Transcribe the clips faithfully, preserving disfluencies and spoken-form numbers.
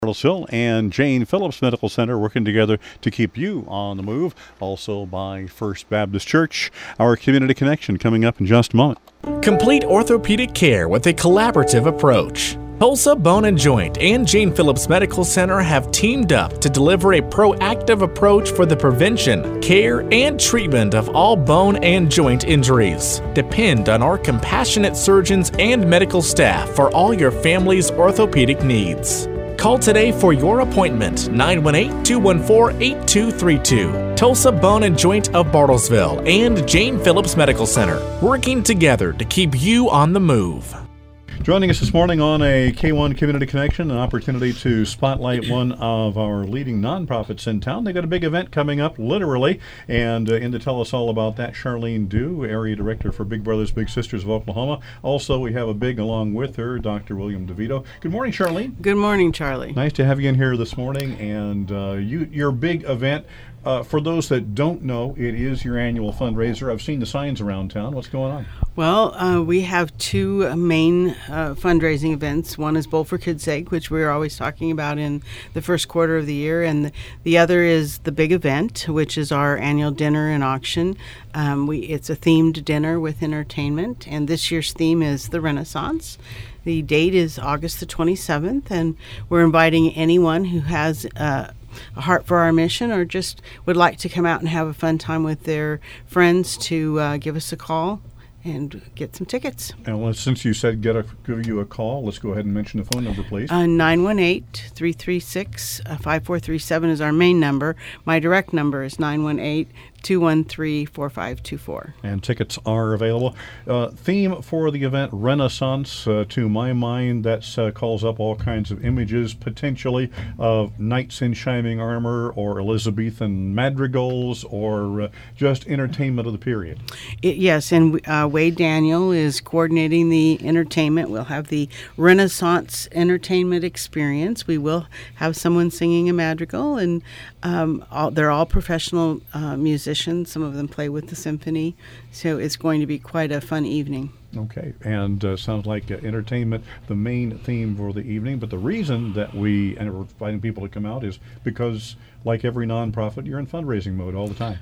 Bartlesville and Jane Phillips Medical Center working together to keep you on the move. Also by First Baptist Church, our community connection coming up in just a moment. Complete orthopedic care with a collaborative approach. Tulsa Bone and Joint and Jane Phillips Medical Center have teamed up to deliver a proactive approach for the prevention, care, and treatment of all bone and joint injuries. Depend on our compassionate surgeons and medical staff for all your family's orthopedic needs. Call today for your appointment, nine one eight, two one four, eight two three two. Tulsa Bone and Joint of Bartlesville and Jane Phillips Medical Center, working together to keep you on the move. Joining us this morning on a K one Community Connection, an opportunity to spotlight one of our leading nonprofits in town. They got a big event coming up, literally, and uh, in to tell us all about that, Charlene Dew, Area Director for Big Brothers Big Sisters of Oklahoma. Also, we have a big along with her, Doctor William DeVito. Good morning, Charlene. Good morning, Charlie. Nice to have you in here this morning, and uh, you, your big event. Uh, for those that don't know, it is your annual fundraiser. I've seen the signs around town. What's going on? Well, uh, we have two main uh, fundraising events. One is Bowl for Kids' Sake, which we're always talking about in the first quarter of the year, and the, the other is the big event, which is our annual dinner and auction. Um, we it's a themed dinner with entertainment, and this year's theme is the Renaissance. The date is August the twenty-seventh, and we're inviting anyone who has uh, a heart for our mission or just would like to come out and have a fun time with their friends to uh, give us a call and get some tickets. And well, since you said get a, give you a call, let's go ahead and mention the phone number, please. Uh, nine one eight, three three six, five four three seven is our main number. My direct number is nine one eight, two one three, four five two four. And tickets are available. Uh, theme for the event, Renaissance. Uh, to my mind, that uh, calls up all kinds of images, potentially, of knights in shining armor or Elizabethan madrigals or uh, just entertainment of the period. It, yes, and uh, Wade Daniel is coordinating the entertainment. We'll have the Renaissance entertainment experience. We will have someone singing a madrigal, and um, all, they're all professional uh, musicians. Some of them play with the symphony, so it's going to be quite a fun evening. Okay, and uh, sounds like uh, entertainment, the main theme for the evening. But the reason that we and we're inviting people to come out is because, like every nonprofit, you're in fundraising mode all the time.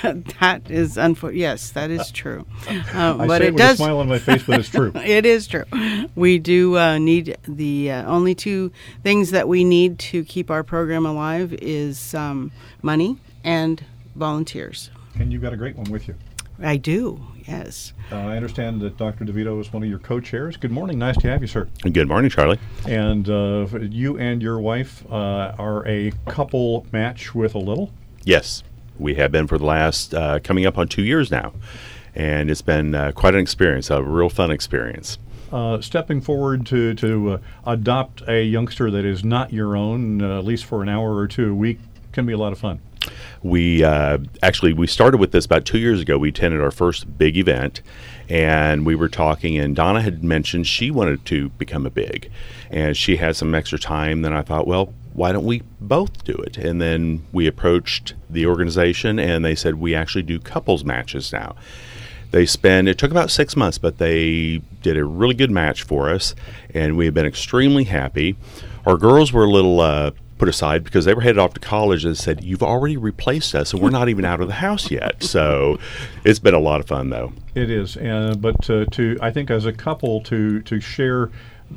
That is unfor- yes, that is true. Uh, I but say it it with does. a smile on my face, but it's true. It is true. We do uh, need the uh, only two things that we need to keep our program alive is um, money and volunteers. And you've got a great one with you. I do, yes. Uh, I understand that Doctor DeVito is one of your co-chairs. Good morning. Nice to have you, sir. Good morning, Charlie. And uh, you and your wife uh, are a couple match with a little. Yes, we have been for the last, uh, coming up on two years now. And it's been uh, quite an experience, a real fun experience. Uh, stepping forward to, to uh, adopt a youngster that is not your own, uh, at least for an hour or two a week, can be a lot of fun. We uh, actually, we started with this about two years ago. We attended our first big event, and we were talking, and Donna had mentioned she wanted to become a big, and she had some extra time. Then I thought, well, why don't we both do it? And then we approached the organization, and they said we actually do couples matches now. They spend, it took about six months, but they did a really good match for us, and we have been extremely happy. Our girls were a little uh, put aside because they were headed off to college and said, you've already replaced us, and we're not even out of the house yet. So it's been a lot of fun, though. It is. Uh, but uh, to, I think as a couple, to, to share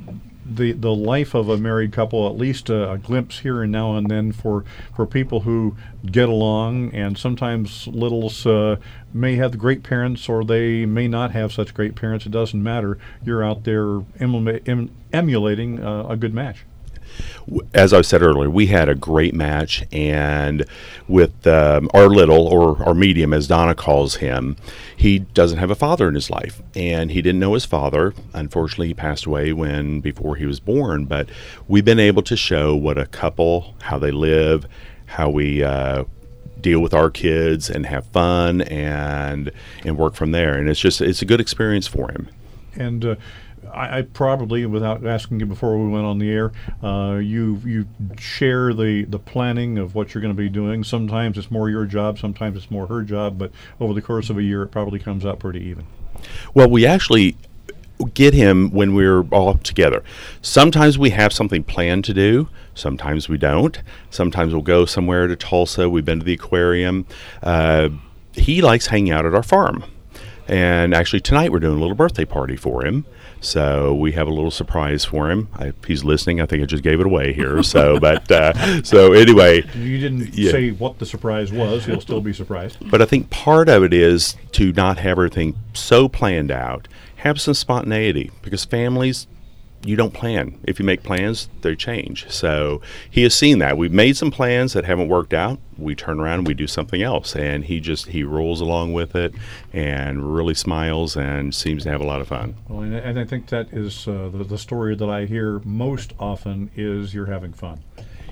the the life of a married couple, at least a, a glimpse here and now and then for, for people who get along, and sometimes littles uh, may have great parents or they may not have such great parents. It doesn't matter. You're out there emula- em- emulating uh, a good match. As I said earlier, we had a great match, and with um, our little, or our medium, as Donna calls him, he doesn't have a father in his life, and he didn't know his father. Unfortunately, he passed away when before he was born, but we've been able to show what a couple, how they live, how we uh, deal with our kids and have fun and and work from there, and it's just it's a good experience for him. And uh, I, I probably, without asking you before we went on the air, uh, you you share the, the planning of what you're going to be doing. Sometimes it's more your job, sometimes it's more her job, but over the course of a year, it probably comes out pretty even. Well, we actually get him when we're all together. Sometimes we have something planned to do. Sometimes we don't. Sometimes we'll go somewhere to Tulsa. We've been to the aquarium. Uh, he likes hanging out at our farm. And actually tonight we're doing a little birthday party for him. So we have a little surprise for him. I, if he's listening, I think I just gave it away here. So, but uh, so anyway, you didn't yeah. say what the surprise was. He'll still be surprised. But I think part of it is to not have everything so planned out. Have some spontaneity, because families, you don't plan. If you make plans, they change. So he has seen that. We've made some plans that haven't worked out. We turn around and we do something else, and he just he rolls along with it and really smiles and seems to have a lot of fun. Well, and, and I think that is uh, the, the story that I hear most often is you're having fun.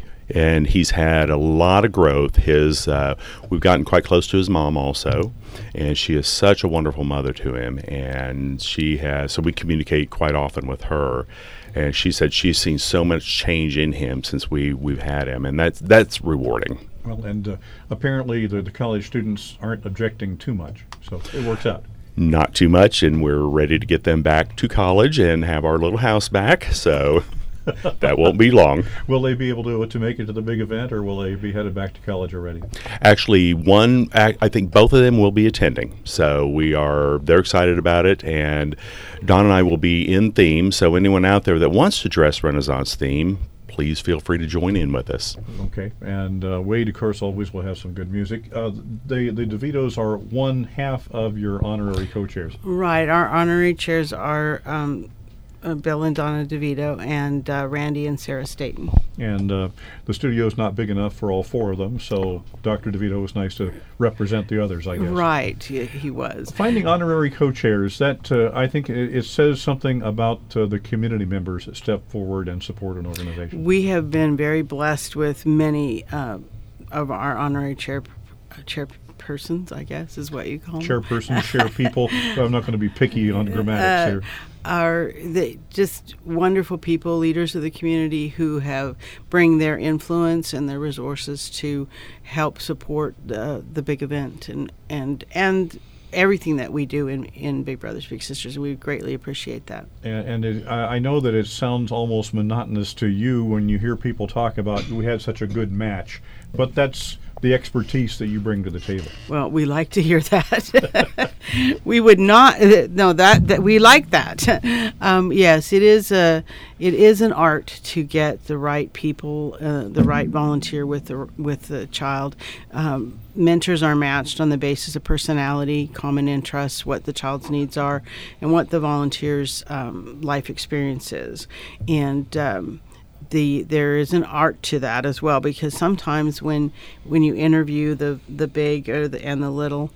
And he's had a lot of growth. His uh, we've gotten quite close to his mom also, and she is such a wonderful mother to him. And she has so we communicate quite often with her. And she said she's seen so much change in him since we we've had him, and that's that's rewarding. Well, and uh, apparently the, the college students aren't objecting too much, so it works out. Not too much, and we're ready to get them back to college and have our little house back. So. That won't be long. Will they be able to to make it to the big event, or will they be headed back to college already? Actually, one, I think both of them will be attending. So we are, they're excited about it, and Don and I will be in theme. So anyone out there that wants to dress Renaissance theme, please feel free to join in with us. Okay, and uh, Wade, of course, always will have some good music. Uh, they, the DeVitos are one half of your honorary co-chairs. Right, our honorary chairs are um, Uh, Bill and Donna DeVito, and uh, Randy and Sarah Staten. And uh, the studio's not big enough for all four of them, so Doctor DeVito was nice to represent the others, I guess. Right, he, he was. Finding honorary co-chairs, that uh, I think it, it says something about uh, the community members that step forward and support an organization. We have been very blessed with many uh, of our honorary chair chairpersons, I guess, is what you call them. Chairpersons, chair people. I'm not going to be picky on grammatics Uh, here. Are the, just wonderful people, leaders of the community who have bring their influence and their resources to help support uh, the big event and and and everything that we do in, in Big Brothers Big Sisters. We greatly appreciate that. And, and it, I I know that it sounds almost monotonous to you when you hear people talk about we had such a good match, but that's the expertise that you bring to the table. Well, we like to hear that. We would not. Uh, no, that that we like that. Um, yes, it is a it is an art to get the right people, uh, the right volunteer with the with the child. Um, mentors are matched on the basis of personality, common interests, what the child's needs are, and what the volunteer's um, life experience is, and. Um, The, there is an art to that as well, because sometimes when when you interview the the big or the, and the little,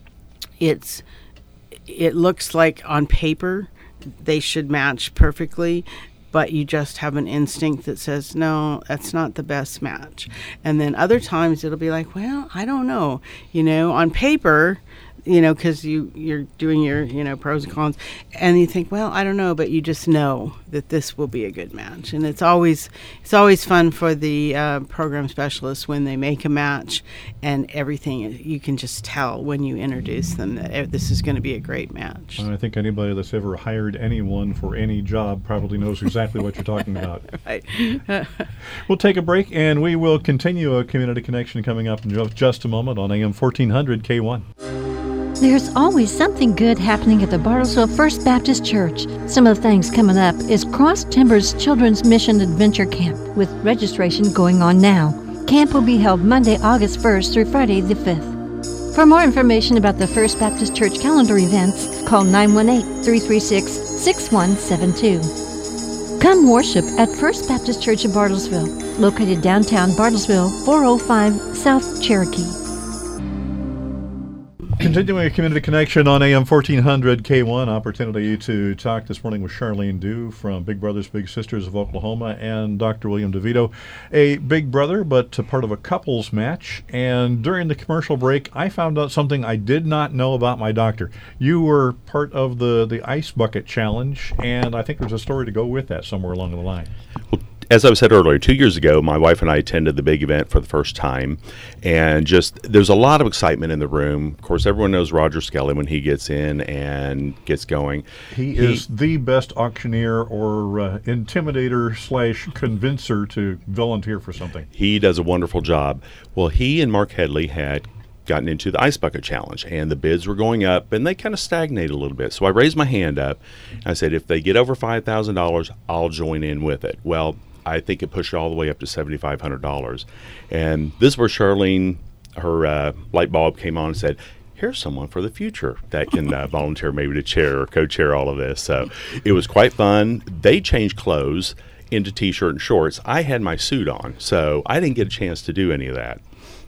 it's it looks like on paper they should match perfectly, but you just have an instinct that says no, that's not the best match. And then other times it'll be like, well, I don't know, you know, on paper. You know, because you, you're doing your, you know, pros and cons, and you think, well, I don't know, but you just know that this will be a good match. And it's always it's always fun for the uh, program specialists when they make a match and everything, you can just tell when you introduce them that this is going to be a great match. And I think anybody that's ever hired anyone for any job probably knows exactly what you're talking about. Right. We'll take a break, and we will continue a Community Connection coming up in ju- just a moment on A M fourteen hundred K one. There's always something good happening at the Bartlesville First Baptist Church. Some of the things coming up is Cross Timbers Children's Mission Adventure Camp, with registration going on now. Camp will be held Monday, August first through Friday the fifth. For more information about the First Baptist Church calendar events, call nine one eight, three three six, six one seven two. Come worship at First Baptist Church of Bartlesville, located downtown Bartlesville, four oh five South Cherokee. Continuing a Community Connection on A M fourteen hundred K one, opportunity to talk this morning with Charlene Dew from Big Brothers Big Sisters of Oklahoma and Doctor William DeVito, a big brother but a part of a couples match. And during the commercial break, I found out something I did not know about my doctor. You were part of the, the Ice Bucket Challenge, and I think there's a story to go with that somewhere along the line. Well, as I said earlier, two years ago, my wife and I attended the big event for the first time, and just there's a lot of excitement in the room. Of course, everyone knows Roger Skelly when he gets in and gets going. He, he is the best auctioneer or uh, intimidator slash convincer to volunteer for something. He does a wonderful job. Well, he and Mark Headley had gotten into the Ice Bucket Challenge, and the bids were going up, and they kind of stagnated a little bit. So I raised my hand up. I said, if they get over five thousand dollars, I'll join in with it. Well, I think it pushed it all the way up to seven thousand five hundred dollars. And this is where Charlene, her uh, light bulb came on and said, here's someone for the future that can uh, volunteer maybe to chair or co-chair all of this. So it was quite fun. They changed clothes into T-shirt and shorts. I had my suit on, so I didn't get a chance to do any of that.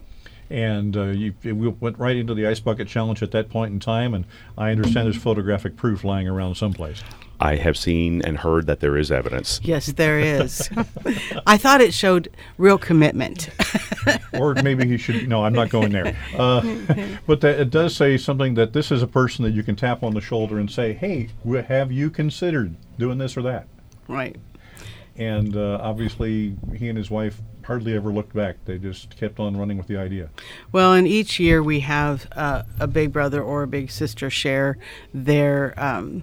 And uh, you, we went right into the Ice Bucket Challenge at that point in time, and I understand there's photographic proof lying around someplace. I have seen and heard that there is evidence. Yes, there is. I thought it showed real commitment. Or maybe he should, no, I'm not going there. Uh, but that, it does say something that this is a person that you can tap on the shoulder and say, hey, w- have you considered doing this or that? Right. And uh, obviously, he and his wife hardly ever looked back. They just kept on running with the idea. Well, and each year we have uh, a big brother or a big sister share their um,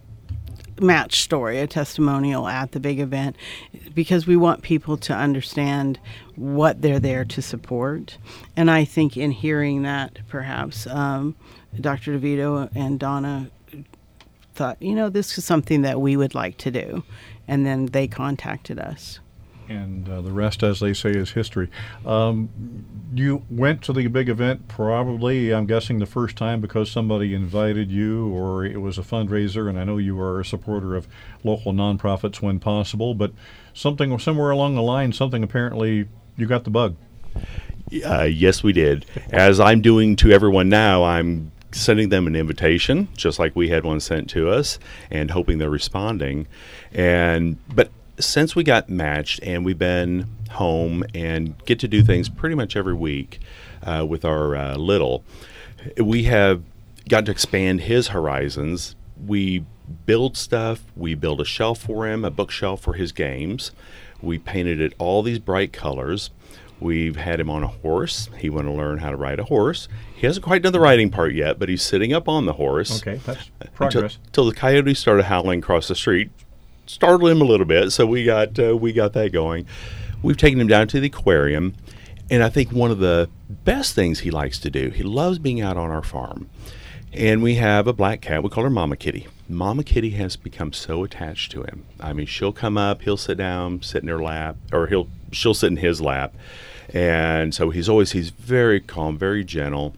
match story, a testimonial at the big event, because we want people to understand what they're there to support. And I think in hearing that, perhaps um, Doctor DeVito and Donna thought, you know, this is something that we would like to do. And then they contacted us. And uh, the rest, as they say, is history. Um, you went to the big event probably, I'm guessing, the first time because somebody invited you, or it was a fundraiser, and I know you are a supporter of local nonprofits when possible, but something somewhere along the line, something apparently you got the bug. Uh, yes, we did. As I'm doing to everyone now, I'm sending them an invitation, just like we had one sent to us, and hoping they're responding. And but since we got matched and we've been home and get to do things pretty much every week uh, with our uh, little, we have got to expand his horizons. We build stuff. We build a shelf for him, a bookshelf for his games. We painted it all these bright colors. We've had him on a horse. He wanted to learn how to ride a horse. He hasn't quite done the riding part yet, but he's sitting up on the horse. Okay, that's progress. Until the coyote started howling across the street. Startled him a little bit, so we got uh, we got that going. We've taken him down to the aquarium, and I think one of the best things he likes to do, he loves being out on our farm. And we have a black cat. We call her Mama Kitty. Mama Kitty has become so attached to him. I mean, she'll come up, he'll sit down, sit in her lap, or he'll she'll sit in his lap. And so he's always, he's very calm, very gentle.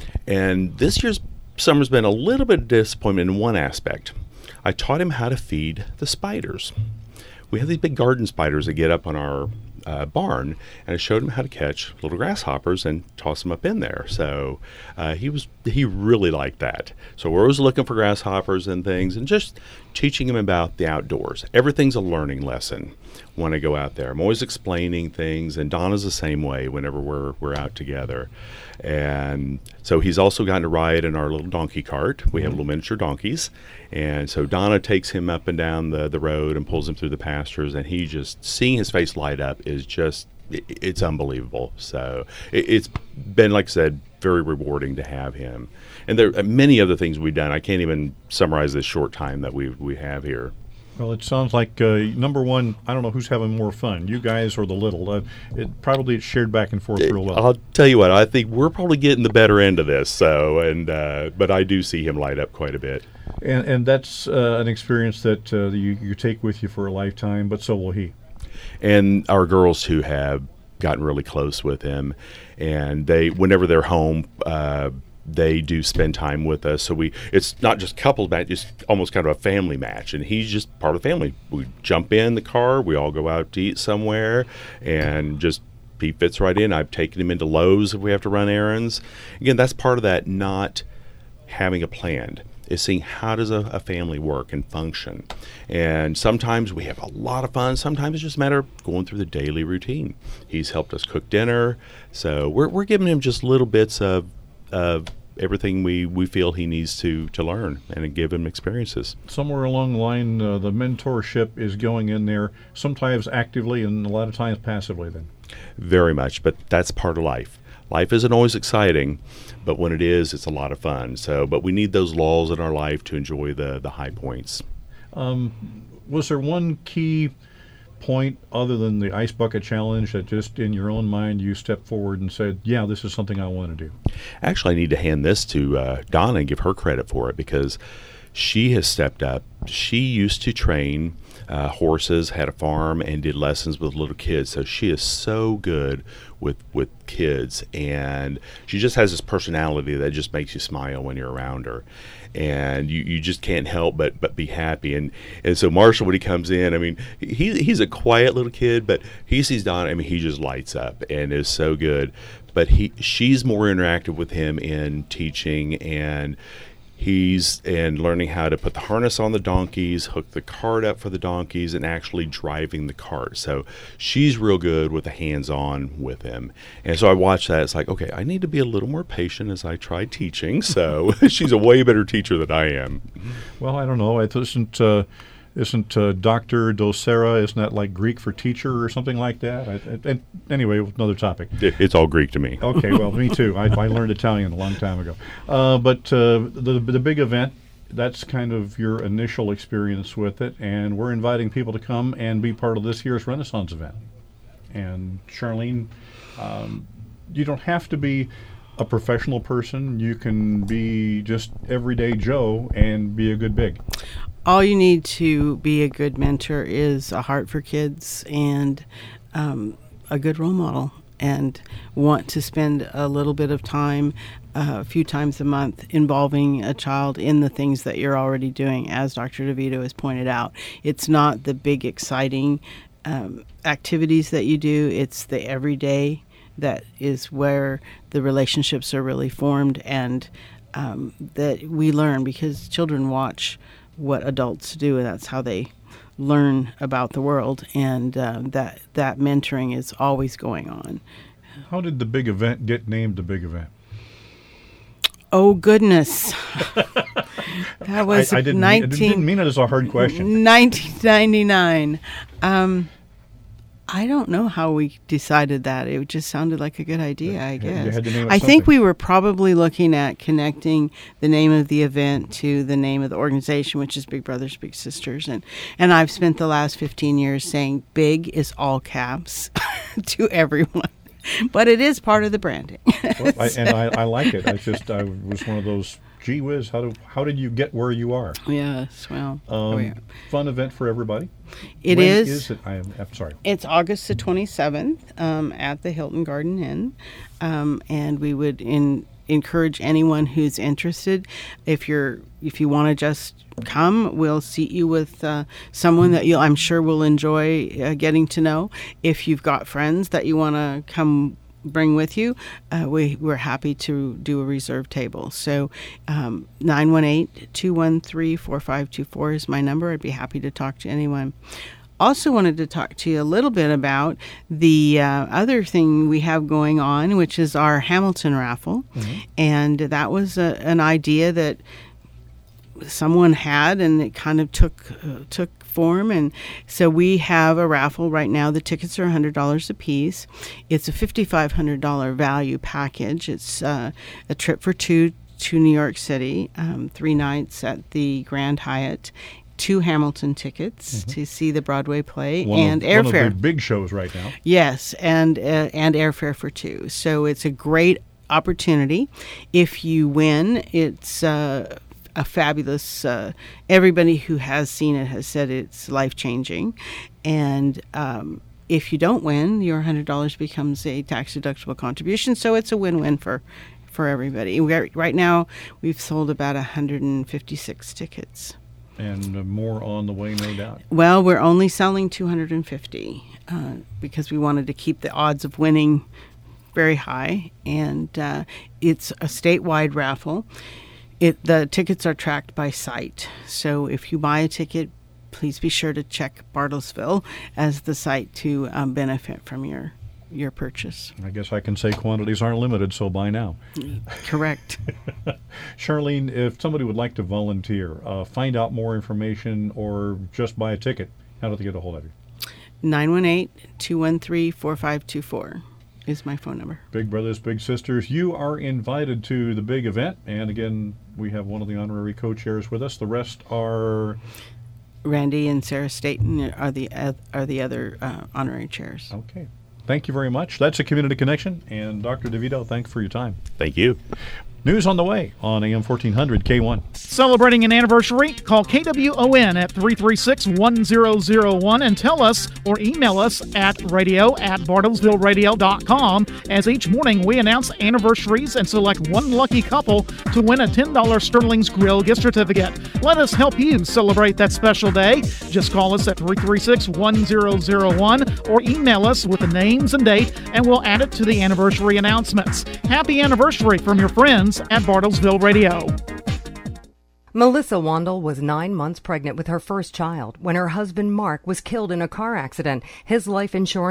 And this year's summer's been a little bit of disappointment in one aspect. I taught him how to feed the spiders. We have these big garden spiders that get up on our uh, barn, and I showed him how to catch little grasshoppers and toss them up in there. So uh, he was he really liked that. So we're always looking for grasshoppers and things, and just teaching him about the outdoors. Everything's a learning lesson when I go out there. I'm always explaining things, and Donna's the same way whenever we're we're out together. And so he's also gotten to ride in our little donkey cart. We have little miniature donkeys. And so Donna takes him up and down the, the road and pulls him through the pastures, and he just, seeing his face light up is just, it, it's unbelievable. So it, it's been, like I said, very rewarding to have him. And there are many other things we've done. I can't even summarize this short time that we we have here. Well, it sounds like, uh, number one, I don't know who's having more fun, you guys or the little. Uh, it probably it's shared back and forth real well. I'll tell you what, I think we're probably getting the better end of this. So, and uh, but I do see him light up quite a bit. And, and that's uh, an experience that uh, you, you take with you for a lifetime, but so will he. And our girls, too, have gotten really close with him. And they, whenever they're home, uh, they do spend time with us. So we, it's not just couple match, it's almost kind of a family match. And he's just part of the family. We jump in the car, we all go out to eat somewhere, and just he fits right in. I've taken him into Lowe's if we have to run errands. Again, that's part of that not having a plan, is seeing how does a, a family work and function. And sometimes we have a lot of fun. Sometimes it's just a matter of going through the daily routine. He's helped us cook dinner. So we're we're giving him just little bits of of everything we, we feel he needs to, to learn and give him experiences. Somewhere along the line, uh, the mentorship is going in there, sometimes actively and a lot of times passively then. Very much, but that's part of life. Life isn't always exciting, but when it is, it's a lot of fun. So, but we need those lulls in our life to enjoy the, the high points. Um, was there one key point other than the ice bucket challenge that just in your own mind you stepped forward and said, yeah, this is something I want to do? Actually, I need to hand this to uh, Donna and give her credit for it, because she has stepped up. She used to train uh, horses, had a farm, and did lessons with little kids. So she is so good with with kids, and she just has this personality that just makes you smile when you're around her. And you, you just can't help but, but be happy. And and so Marshall, when he comes in, I mean, he he's a quiet little kid, but he sees Donna, I mean, he just lights up and is so good. But he she's more interactive with him in teaching, and he's and learning how to put the harness on the donkeys, hook the cart up for the donkeys, and actually driving the cart. So she's real good with the hands-on with him. And so I watch that. It's like, okay, I need to be a little more patient as I try teaching. So she's a way better teacher than I am. Well, I don't know. It isn't uh, isn't uh, Doctor Docera, isn't that like Greek for teacher or something like that? I, I, and anyway, another topic. It, it's all Greek to me. Okay, well, me too. I, I learned Italian a long time ago. Uh, but uh, the the big event, that's kind of your initial experience with it, and we're inviting people to come and be part of this year's Renaissance event. And Charlene, um, you don't have to be a professional person. You can be just everyday Joe and be a good big. All you need to be a good mentor is a heart for kids and um, a good role model, and want to spend a little bit of time, uh, a few times a month, involving a child in the things that you're already doing. As Doctor DeVito has pointed out, it's not the big, exciting um, activities that you do. It's the everyday that is where the relationships are really formed, and um, that we learn, because children watch what adults do, and that's how they learn about the world, and uh, that that mentoring is always going on. How did the big event get named the big event? Oh goodness, that was I, I didn't, nineteen. Mean, I didn't mean it as a hard question. nineteen ninety-nine. Um, I don't know how we decided that. It just sounded like a good idea, I guess. You had to name it I think something. we were probably looking at connecting the name of the event to the name of the organization, which is Big Brothers Big Sisters. And, and I've spent the last fifteen years saying big is all caps to everyone. But it is part of the branding. Well, I, and I, I like it. I just I was one of those, gee whiz, how, do, how did you get where you are? Yes, well. Um, oh, yeah. Fun event for everybody. It When is. is it? I am I'm sorry. It's August the twenty-seventh um, at the Hilton Garden Inn. Um, and we would in, encourage anyone who's interested, if you're if you want to just come, we'll seat you with uh, someone that you I'm sure will enjoy uh, getting to know. If you've got friends that you want to come bring with you, uh, we, we're happy to do a reserved table. So um, nine one eight, two one three, four five two four is my number. I'd be happy to talk to anyone. Also wanted to talk to you a little bit about the uh, other thing we have going on, which is our Hamilton raffle. Mm-hmm. And that was a, an idea that someone had, and it kind of took uh, took form. And so we have a raffle right now. The tickets are one hundred dollars a piece. It's a five thousand five hundred dollars value package. It's uh, a trip for two to New York City, um, three nights at the Grand Hyatt, two Hamilton tickets mm-hmm. to see the Broadway play, one and of, airfare. One of the big shows right now. Yes, and uh, and airfare for two. So it's a great opportunity. If you win, it's uh, a fabulous. Uh, everybody who has seen it has said it's life changing, and. Um, If you don't win, your one hundred dollars becomes a tax-deductible contribution, so it's a win-win for, for everybody. We are, right now, we've sold about one hundred fifty-six tickets. And uh, more on the way, no doubt. Well, we're only selling two hundred fifty uh, because we wanted to keep the odds of winning very high, and uh, it's a statewide raffle. It the tickets are tracked by site, so if you buy a ticket, please be sure to check Bartlesville as the site to um, benefit from your your purchase. I guess I can say quantities aren't limited, so buy now. Correct. Charlene, if somebody would like to volunteer, uh, find out more information, or just buy a ticket, how do they get a hold of you? nine one eight, two one three, four five two four is my phone number. Big brothers, big sisters, you are invited to the big event. And again, we have one of the honorary co-chairs with us. The rest are... Randy and Sarah Staten are the uh, are the other uh, honorary chairs. Okay. Thank you very much. That's a Community Connection. And Doctor DeVito, thanks for your time. Thank you. News on the way on A M fourteen hundred K one. Celebrating an anniversary? Call K W O N at three three six, one zero zero one and tell us or email us at radio at bartlesville radio dot com, as each morning we announce anniversaries and select one lucky couple to win a ten dollars Sterling's Grill gift certificate. Let us help you celebrate that special day. Just call us at three three six, one zero zero one or email us with the names and date, and we'll add it to the anniversary announcements. Happy anniversary from your friends at Bartlesville Radio. Melissa Wandel was nine months pregnant with her first child when her husband Mark was killed in a car accident. His life insurance